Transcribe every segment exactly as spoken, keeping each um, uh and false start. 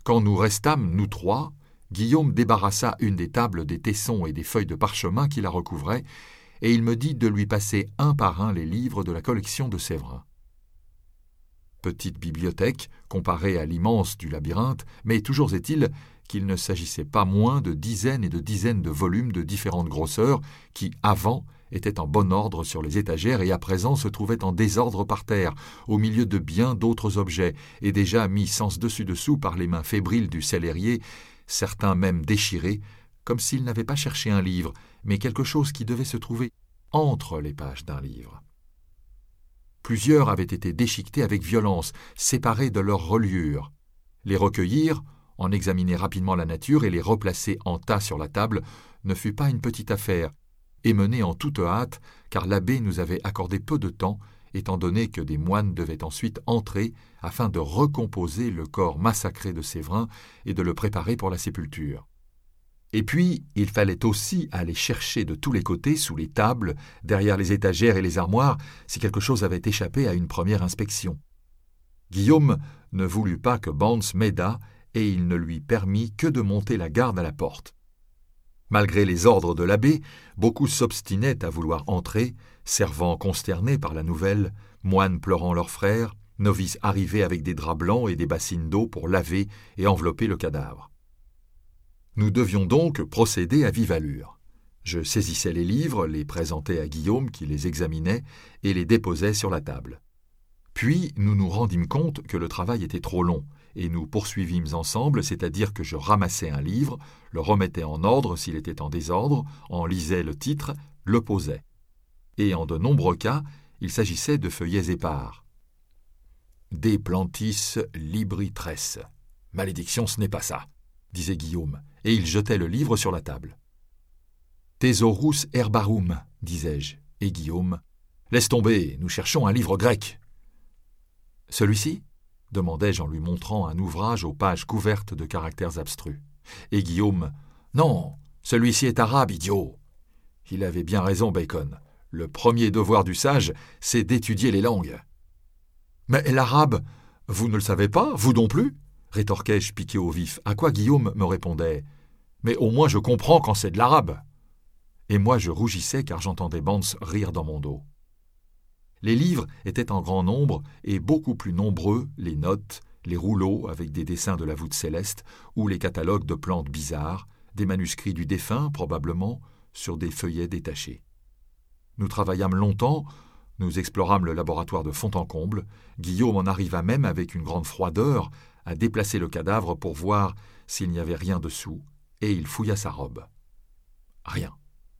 Quand nous restâmes, nous trois, Guillaume débarrassa une des tables des tessons et des feuilles de parchemin qui la recouvraient, et il me dit de lui passer un par un les livres de la collection de Séverin. Petite bibliothèque, comparée à l'immense du labyrinthe, mais toujours est-il qu'il ne s'agissait pas moins de dizaines et de dizaines de volumes de différentes grosseurs qui, avant, étaient en bon ordre sur les étagères et à présent se trouvaient en désordre par terre, au milieu de bien d'autres objets, et déjà mis sens dessus-dessous par les mains fébriles du sellerier, certains même déchirés, comme s'il n'avait pas cherché un livre, mais quelque chose qui devait se trouver entre les pages d'un livre. Plusieurs avaient été déchiquetés avec violence, séparés de leur reliure. Les recueillir, en examiner rapidement la nature et les replacer en tas sur la table ne fut pas une petite affaire, et menée en toute hâte, car l'abbé nous avait accordé peu de temps, étant donné que des moines devaient ensuite entrer afin de recomposer le corps massacré de Séverin et de le préparer pour la sépulture. Et puis, il fallait aussi aller chercher de tous les côtés, sous les tables, derrière les étagères et les armoires, si quelque chose avait échappé à une première inspection. Guillaume ne voulut pas que Banks m'aidât, et il ne lui permit que de monter la garde à la porte. Malgré les ordres de l'abbé, beaucoup s'obstinaient à vouloir entrer, servants consternés par la nouvelle, moines pleurant leurs frères, novices arrivés avec des draps blancs et des bassines d'eau pour laver et envelopper le cadavre. Nous devions donc procéder à vive allure. Je saisissais les livres, les présentais à Guillaume qui les examinait et les déposait sur la table. Puis nous nous rendîmes compte que le travail était trop long, et nous poursuivîmes ensemble, c'est-à-dire que je ramassais un livre, le remettais en ordre s'il était en désordre, en lisais le titre, le posais. Et en de nombreux cas, il s'agissait de feuillets épars. « De plantis libritres. Malédiction, ce n'est pas ça, disait Guillaume, et il jetait le livre sur la table. « Thesaurus herbarum, disais-je, et Guillaume, laisse tomber, nous cherchons un livre grec. Celui-ci ? Demandai-je en lui montrant un ouvrage aux pages couvertes de caractères abstrus. Et Guillaume, non, celui-ci est arabe, idiot. Il avait bien raison, Bacon. Le premier devoir du sage, c'est d'étudier les langues. Mais l'arabe, vous ne le savez pas, vous non plus ? Rétorquai-je piqué au vif, à quoi Guillaume me répondait « Mais au moins je comprends quand c'est de l'arabe !» Et moi je rougissais car j'entendais Banks rire dans mon dos. Les livres étaient en grand nombre et beaucoup plus nombreux les notes, les rouleaux avec des dessins de la voûte céleste ou les catalogues de plantes bizarres, des manuscrits du défunt probablement, sur des feuillets détachés. Nous travaillâmes longtemps, nous explorâmes le laboratoire de fond en comble, Guillaume en arriva même avec une grande froideur à déplacer le cadavre pour voir s'il n'y avait rien dessous, et il fouilla sa robe. Rien.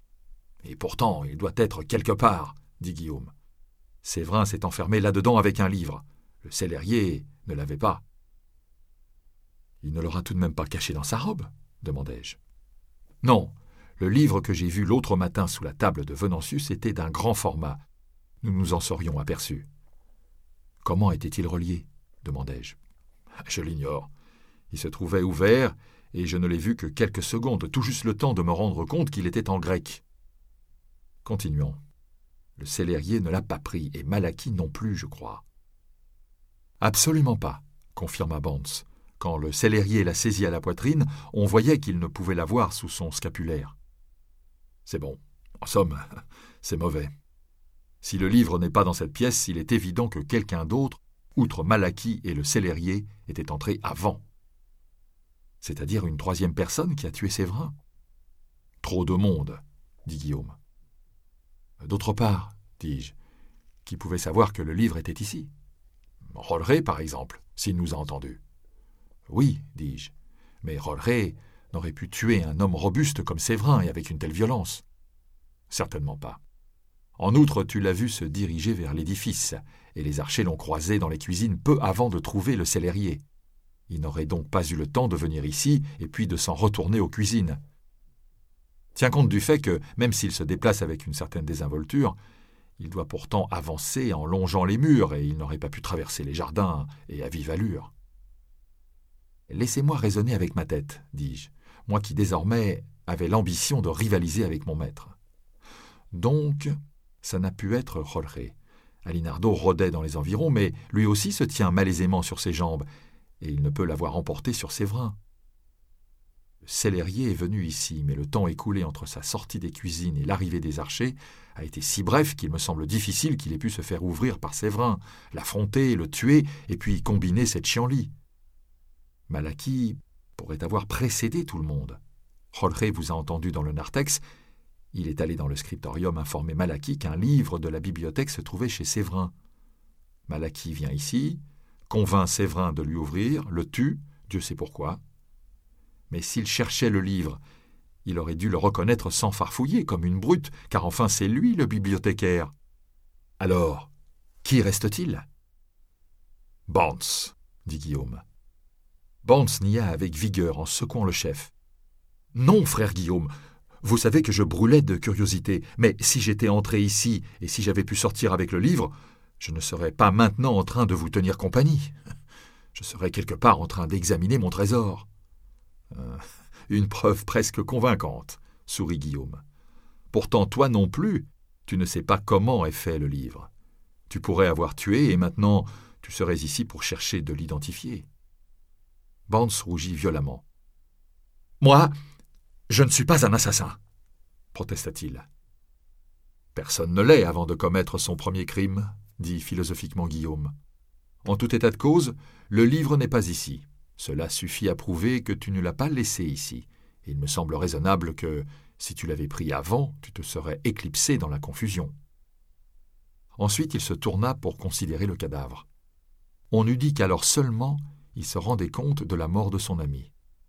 Et pourtant, il doit être quelque part, dit Guillaume. Séverin s'est enfermé là-dedans avec un livre. Le sellerier ne l'avait pas. Il ne l'aura tout de même pas caché dans sa robe, demandai-je. Non, le livre que j'ai vu l'autre matin sous la table de Venantius était d'un grand format. Nous nous en serions aperçus. Comment était-il relié ? Demandai-je. Je l'ignore. Il se trouvait ouvert, et je ne l'ai vu que quelques secondes, tout juste le temps de me rendre compte qu'il était en grec. Continuons. Le sellerier ne l'a pas pris, et Malachie non plus, je crois. Absolument pas, confirma Banks. Quand le sellerier l'a saisi à la poitrine, on voyait qu'il ne pouvait l'avoir sous son scapulaire. C'est bon. En somme, c'est mauvais. Si le livre n'est pas dans cette pièce, il est évident que quelqu'un d'autre, outre Malachie et le sellerier, était entré avant. C'est-à-dire une troisième personne qui a tué Séverin. Trop de monde, dit Guillaume. D'autre part, dis-je, qui pouvait savoir que le livre était ici ? Rolleray, par exemple, s'il nous a entendus. Oui, dis-je, mais Rolleray n'aurait pu tuer un homme robuste comme Séverin et avec une telle violence. Certainement pas. En outre, tu l'as vu se diriger vers l'édifice, et les archers l'ont croisé dans les cuisines peu avant de trouver le sellerier. Il n'aurait donc pas eu le temps de venir ici et puis de s'en retourner aux cuisines. Tiens compte du fait que, même s'il se déplace avec une certaine désinvolture, il doit pourtant avancer en longeant les murs et il n'aurait pas pu traverser les jardins et à vive allure. Laissez-moi raisonner avec ma tête, dis-je, moi qui désormais avais l'ambition de rivaliser avec mon maître. Donc, ça n'a pu être Rolleray. Alinardo rôdait dans les environs, mais lui aussi se tient malaisément sur ses jambes, et il ne peut l'avoir emporté sur Séverin. Le célérier est venu ici, mais le temps écoulé entre sa sortie des cuisines et l'arrivée des archers a été si bref qu'il me semble difficile qu'il ait pu se faire ouvrir par Séverin, l'affronter, le tuer, et puis combiner cette chienlit. Malachi pourrait avoir précédé tout le monde. Jorge vous a entendu dans le narthex. Il est allé dans le scriptorium informer Malachi qu'un livre de la bibliothèque se trouvait chez Séverin. Malachi vient ici, convainc Séverin de lui ouvrir, le tue, Dieu sait pourquoi. Mais s'il cherchait le livre, il aurait dû le reconnaître sans farfouiller, comme une brute, car enfin c'est lui le bibliothécaire. Alors, qui reste-t-il ? Bantz, dit Guillaume. Bantz nia avec vigueur en secouant le chef. Non, frère Guillaume, vous savez que je brûlais de curiosité, mais si j'étais entré ici et si j'avais pu sortir avec le livre, je ne serais pas maintenant en train de vous tenir compagnie. Je serais quelque part en train d'examiner mon trésor. Euh, une preuve presque convaincante, sourit Guillaume. Pourtant, toi non plus, tu ne sais pas comment est fait le livre. Tu pourrais avoir tué et maintenant tu serais ici pour chercher de l'identifier. Bantz rougit violemment. Moi, je ne suis pas un assassin, protesta-t-il. Personne ne l'est avant de commettre son premier crime, dit philosophiquement Guillaume. En tout état de cause, le livre n'est pas ici. Cela suffit à prouver que tu ne l'as pas laissé ici. Et il me semble raisonnable que, si tu l'avais pris avant, tu te serais éclipsé dans la confusion. Ensuite, il se tourna pour considérer le cadavre. On eût dit qu'alors seulement il se rendait compte de la mort de son ami.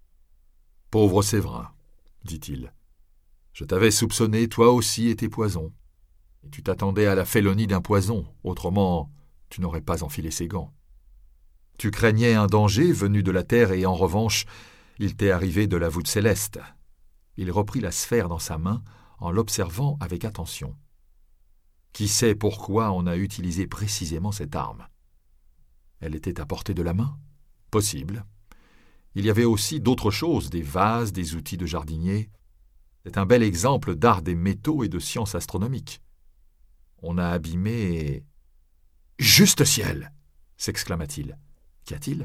« Pauvre Séverin, dit-il, je t'avais soupçonné toi aussi et tes poisons. Et tu t'attendais à la félonie d'un poison, autrement tu n'aurais pas enfilé ses gants. Tu craignais un danger venu de la terre et en revanche, il t'est arrivé de la voûte céleste. » Il reprit la sphère dans sa main en l'observant avec attention. Qui sait pourquoi on a utilisé précisément cette arme ? Elle était à portée de la main ? Possible. Il y avait aussi d'autres choses, des vases, des outils de jardinier. C'est un bel exemple d'art des métaux et de sciences astronomiques. On a abîmé... « Juste ciel !» s'exclama-t-il. « Qu'y a-t-il »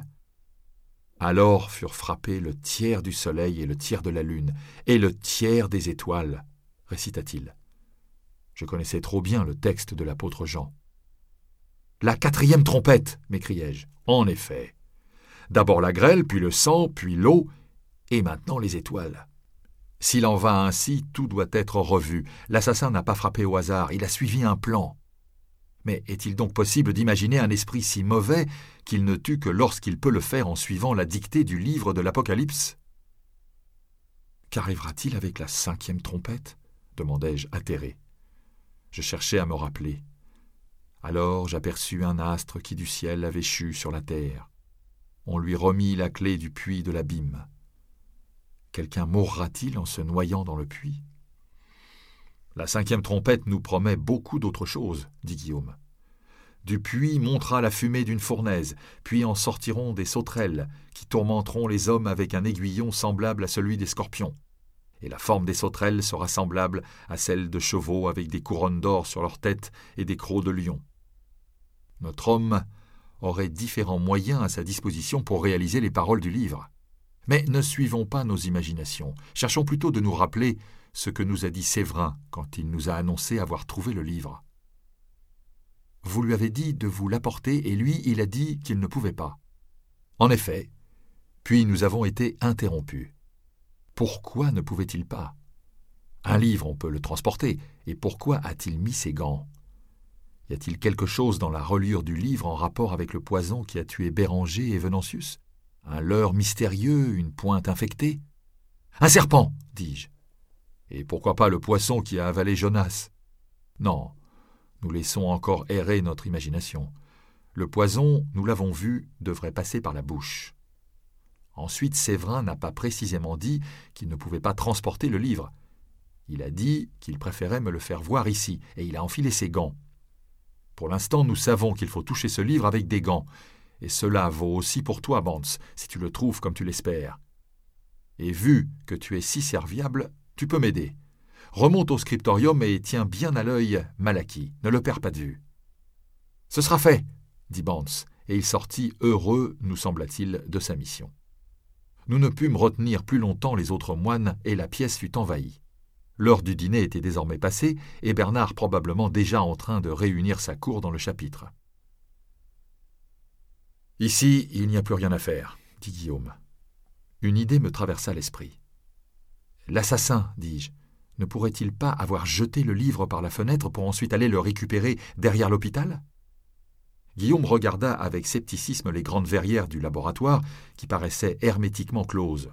Alors furent frappés le tiers du soleil et le tiers de la lune, et le tiers des étoiles, récita-t-il. Je connaissais trop bien le texte de l'apôtre Jean. La quatrième trompette, m'écriai-je. En effet. D'abord la grêle, puis le sang, puis l'eau, et maintenant les étoiles. S'il en va ainsi, tout doit être revu. L'assassin n'a pas frappé au hasard, il a suivi un plan. Mais est-il donc possible d'imaginer un esprit si mauvais qu'il ne tue que lorsqu'il peut le faire en suivant la dictée du livre de l'Apocalypse ? Qu'arrivera-t-il avec la cinquième trompette ? demandai-je atterré. Je cherchais à me rappeler. Alors j'aperçus un astre qui du ciel avait chu sur la terre. On lui remit la clé du puits de l'abîme. Quelqu'un mourra-t-il en se noyant dans le puits ? La cinquième trompette nous promet beaucoup d'autres choses, dit Guillaume. Du puits montera la fumée d'une fournaise, puis en sortiront des sauterelles qui tourmenteront les hommes avec un aiguillon semblable à celui des scorpions. Et la forme des sauterelles sera semblable à celle de chevaux avec des couronnes d'or sur leur tête et des crocs de lion. Notre homme aurait différents moyens à sa disposition pour réaliser les paroles du livre. Mais ne suivons pas nos imaginations, cherchons plutôt de nous rappeler ce que nous a dit Séverin quand il nous a annoncé avoir trouvé le livre. Vous lui avez dit de vous l'apporter et lui, il a dit qu'il ne pouvait pas. En effet, puis nous avons été interrompus. Pourquoi ne pouvait-il pas ? Un livre, on peut le transporter, et pourquoi a-t-il mis ses gants ? Y a-t-il quelque chose dans la reliure du livre en rapport avec le poison qui a tué Béranger et Venantius ? Un leurre mystérieux, une pointe infectée ? Un serpent, dis-je. Et pourquoi pas le poisson qui a avalé Jonas ? Non, nous laissons encore errer notre imagination. Le poison, nous l'avons vu, devrait passer par la bouche. Ensuite, Séverin n'a pas précisément dit qu'il ne pouvait pas transporter le livre. Il a dit qu'il préférait me le faire voir ici, et il a enfilé ses gants. Pour l'instant, nous savons qu'il faut toucher ce livre avec des gants, et cela vaut aussi pour toi, Bantz, si tu le trouves comme tu l'espères. Et vu que tu es si serviable, tu peux m'aider. Remonte au scriptorium et tiens bien à l'œil Malachi, ne le perds pas de vue. Ce sera fait, dit Bantz, et il sortit heureux, nous sembla-t-il, de sa mission. Nous ne pûmes retenir plus longtemps les autres moines, et la pièce fut envahie. L'heure du dîner était désormais passée, et Bernard probablement déjà en train de réunir sa cour dans le chapitre. « Ici, il n'y a plus rien à faire, » dit Guillaume. Une idée me traversa l'esprit. « L'assassin, dis-je, ne pourrait-il pas avoir jeté le livre par la fenêtre pour ensuite aller le récupérer derrière l'hôpital ?» Guillaume regarda avec scepticisme les grandes verrières du laboratoire qui paraissaient hermétiquement closes.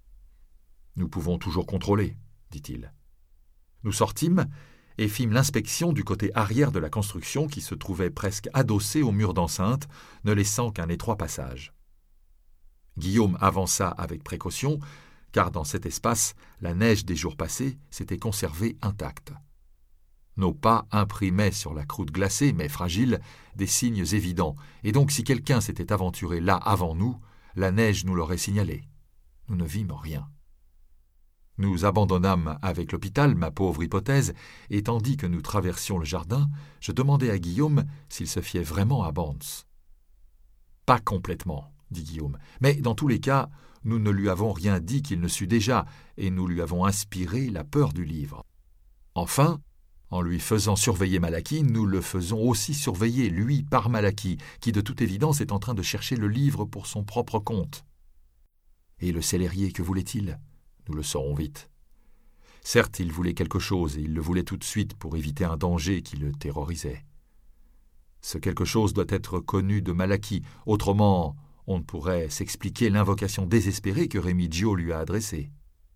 « Nous pouvons toujours contrôler, » dit-il. Nous sortîmes et fîmes l'inspection du côté arrière de la construction qui se trouvait presque adossé au mur d'enceinte, ne laissant qu'un étroit passage. Guillaume avança avec précaution, car dans cet espace, la neige des jours passés s'était conservée intacte. Nos pas imprimaient sur la croûte glacée, mais fragile, des signes évidents, et donc si quelqu'un s'était aventuré là avant nous, la neige nous l'aurait signalé. Nous ne vîmes rien. Nous abandonnâmes avec l'hôpital ma pauvre hypothèse, et tandis que nous traversions le jardin, je demandai à Guillaume s'il se fiait vraiment à Banks. « Pas complètement, » dit Guillaume, « mais dans tous les cas, nous ne lui avons rien dit qu'il ne sût déjà, et nous lui avons inspiré la peur du livre. Enfin, en lui faisant surveiller Malachi, nous le faisons aussi surveiller, lui, par Malachi, qui de toute évidence est en train de chercher le livre pour son propre compte. Et le célérier, que voulait-il ? Nous le saurons vite. Certes, il voulait quelque chose, et il le voulait tout de suite pour éviter un danger qui le terrorisait. Ce quelque chose doit être connu de Malachi, autrement on ne pourrait s'expliquer l'invocation désespérée que Remigio lui a adressée.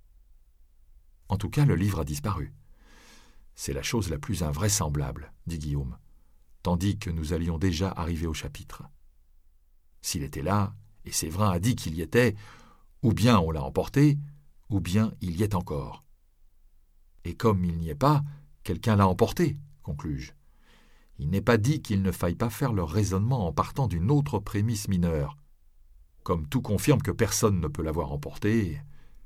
En tout cas, le livre a disparu. C'est la chose la plus invraisemblable, dit Guillaume, tandis que nous allions déjà arriver au chapitre. S'il était là, et Séverin a dit qu'il y était, ou bien on l'a emporté, ou bien il y est encore. Et comme il n'y est pas, quelqu'un l'a emporté, conclus-je. Il n'est pas dit qu'il ne faille pas faire le raisonnement en partant d'une autre prémisse mineure. Comme tout confirme que personne ne peut l'avoir emporté,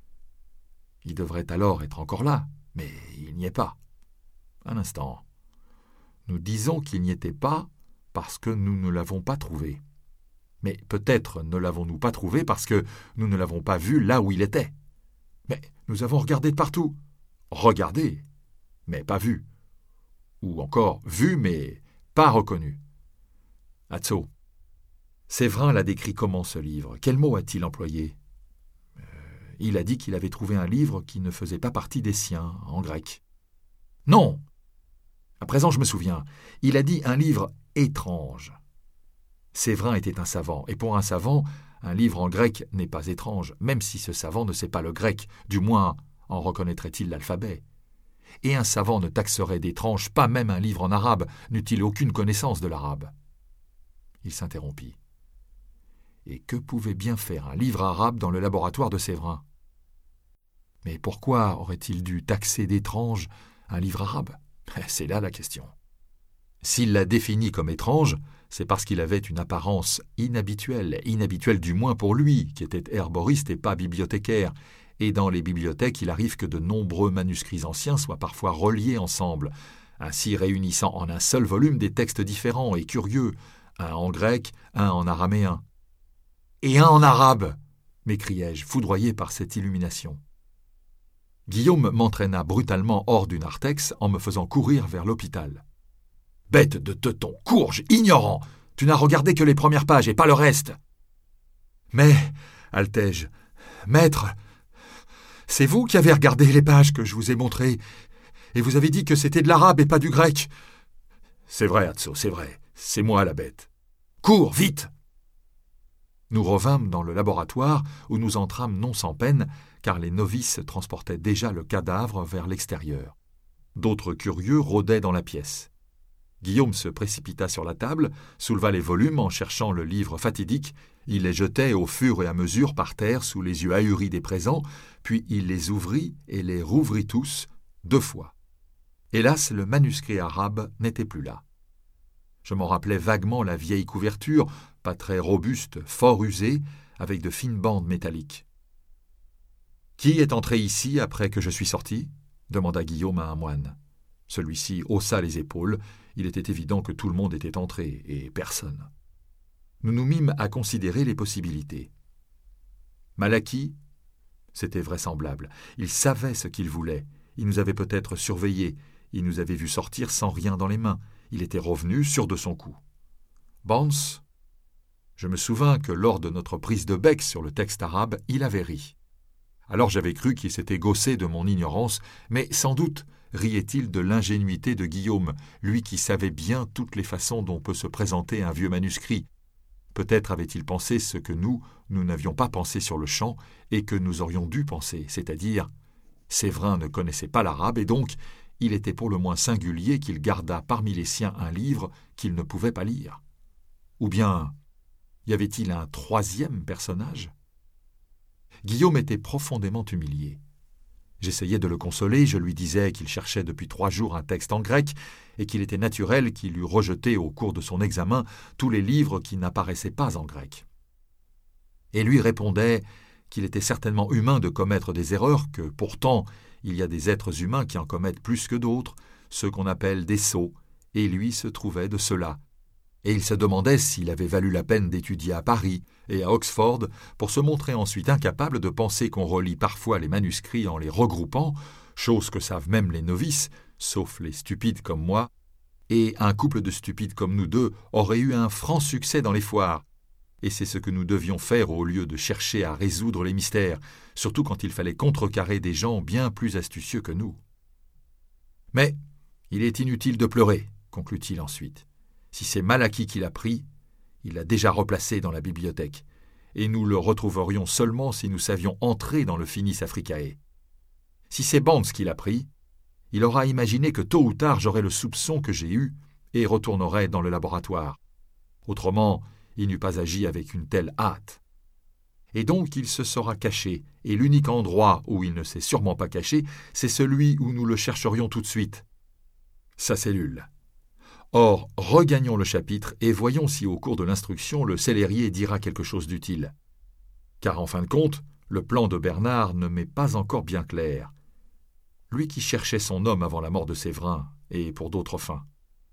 il devrait alors être encore là, mais il n'y est pas. Un instant. Nous disons qu'il n'y était pas parce que nous ne l'avons pas trouvé. Mais peut-être ne l'avons-nous pas trouvé parce que nous ne l'avons pas vu là où il était. Mais nous avons regardé de partout. Regardé, mais pas vu. Ou encore vu, mais pas reconnu. Azzo, Séverin l'a décrit comment ce livre? Quel mot a-t-il employé? euh, Il a dit qu'il avait trouvé un livre qui ne faisait pas partie des siens, en grec. Non! À présent, je me souviens. Il a dit un livre étrange. Séverin était un savant, et pour un savant, un livre en grec n'est pas étrange, même si ce savant ne sait pas le grec, du moins en reconnaîtrait-il l'alphabet. Et un savant ne taxerait d'étrange pas même un livre en arabe, n'eût-il aucune connaissance de l'arabe. Il s'interrompit. Et que pouvait bien faire un livre arabe dans le laboratoire de Séverin? Mais pourquoi aurait-il dû taxer d'étrange un livre arabe? C'est là la question. S'il l'a défini comme étrange, c'est parce qu'il avait une apparence inhabituelle, inhabituelle du moins pour lui, qui était herboriste et pas bibliothécaire, et dans les bibliothèques, il arrive que de nombreux manuscrits anciens soient parfois reliés ensemble, ainsi réunissant en un seul volume des textes différents et curieux, un en grec, un en araméen. « Et un en arabe !» m'écriai-je, foudroyé par cette illumination. Guillaume m'entraîna brutalement hors du narthex en me faisant courir vers l'hôpital. « Bête de teuton, courge, ignorant! Tu n'as regardé que les premières pages et pas le reste !»« Mais, haltai-je, maître, c'est vous qui avez regardé les pages que je vous ai montrées, et vous avez dit que c'était de l'arabe et pas du grec. »« C'est vrai, Azzo, c'est vrai, c'est moi la bête. Cours, vite !» Nous revînmes dans le laboratoire où nous entrâmes non sans peine, car les novices transportaient déjà le cadavre vers l'extérieur. D'autres curieux rôdaient dans la pièce. Guillaume se précipita sur la table, souleva les volumes en cherchant le livre fatidique, il les jetait au fur et à mesure par terre sous les yeux ahuris des présents, puis il les ouvrit et les rouvrit tous, deux fois. Hélas, le manuscrit arabe n'était plus là. Je m'en rappelais vaguement la vieille couverture, pas très robuste, fort usée, avec de fines bandes métalliques. « Qui est entré ici après que je suis sorti ?» demanda Guillaume à un moine. Celui-ci haussa les épaules. Il était évident que tout le monde était entré, et personne. Nous nous mîmes à considérer les possibilités. Malachie, c'était vraisemblable. Il savait ce qu'il voulait. Il nous avait peut-être surveillés. Il nous avait vus sortir sans rien dans les mains. Il était revenu sûr de son coup. Bonds, je me souviens que lors de notre prise de bec sur le texte arabe, il avait ri. Alors j'avais cru qu'il s'était gaussé de mon ignorance, mais sans doute riait-il de l'ingénuité de Guillaume, lui qui savait bien toutes les façons dont peut se présenter un vieux manuscrit. Peut-être avait-il pensé ce que nous, nous n'avions pas pensé sur le champ et que nous aurions dû penser, c'est-à-dire, Séverin ne connaissait pas l'arabe et donc il était pour le moins singulier qu'il gardât parmi les siens un livre qu'il ne pouvait pas lire. Ou bien, y avait-il un troisième personnage ? Guillaume était profondément humilié. J'essayais de le consoler, je lui disais qu'il cherchait depuis trois jours un texte en grec et qu'il était naturel qu'il eût rejeté au cours de son examen tous les livres qui n'apparaissaient pas en grec. Et lui répondait qu'il était certainement humain de commettre des erreurs, que pourtant il y a des êtres humains qui en commettent plus que d'autres, ceux qu'on appelle des sots, et lui se trouvait de ceux-là. Et il se demandait s'il avait valu la peine d'étudier à Paris et à Oxford pour se montrer ensuite incapable de penser qu'on relit parfois les manuscrits en les regroupant, chose que savent même les novices, sauf les stupides comme moi, et un couple de stupides comme nous deux aurait eu un franc succès dans les foires. Et c'est ce que nous devions faire au lieu de chercher à résoudre les mystères, surtout quand il fallait contrecarrer des gens bien plus astucieux que nous. Mais il est inutile de pleurer, conclut-il ensuite. Si c'est Malachie qui l'a pris, il l'a déjà replacé dans la bibliothèque, et nous le retrouverions seulement si nous savions entrer dans le Finis Africae. Si c'est Bonds qui l'a pris, il aura imaginé que tôt ou tard j'aurais le soupçon que j'ai eu et retournerai dans le laboratoire. Autrement, il n'eût pas agi avec une telle hâte. Et donc il se sera caché, et l'unique endroit où il ne s'est sûrement pas caché, c'est celui où nous le chercherions tout de suite. Sa cellule. Or, regagnons le chapitre et voyons si au cours de l'instruction le célérier dira quelque chose d'utile. Car en fin de compte, le plan de Bernard ne m'est pas encore bien clair. Lui qui cherchait son homme avant la mort de Séverin, et pour d'autres fins.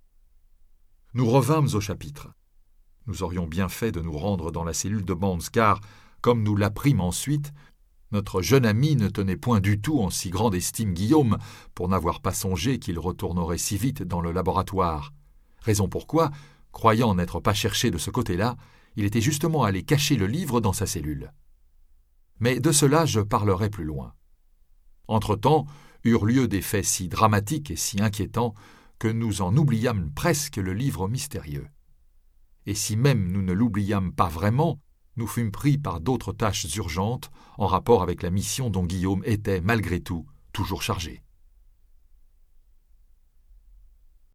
Nous revînmes au chapitre. Nous aurions bien fait de nous rendre dans la cellule de Bonds, car, comme nous l'apprîmes ensuite, notre jeune ami ne tenait point du tout en si grande estime Guillaume pour n'avoir pas songé qu'il retournerait si vite dans le laboratoire. Raison pourquoi, croyant n'être pas cherché de ce côté-là, il était justement allé cacher le livre dans sa cellule. Mais de cela je parlerai plus loin. Entre-temps, eurent lieu des faits si dramatiques et si inquiétants que nous en oubliâmes presque le livre mystérieux. Et si même nous ne l'oubliâmes pas vraiment, nous fûmes pris par d'autres tâches urgentes en rapport avec la mission dont Guillaume était, malgré tout, toujours chargé.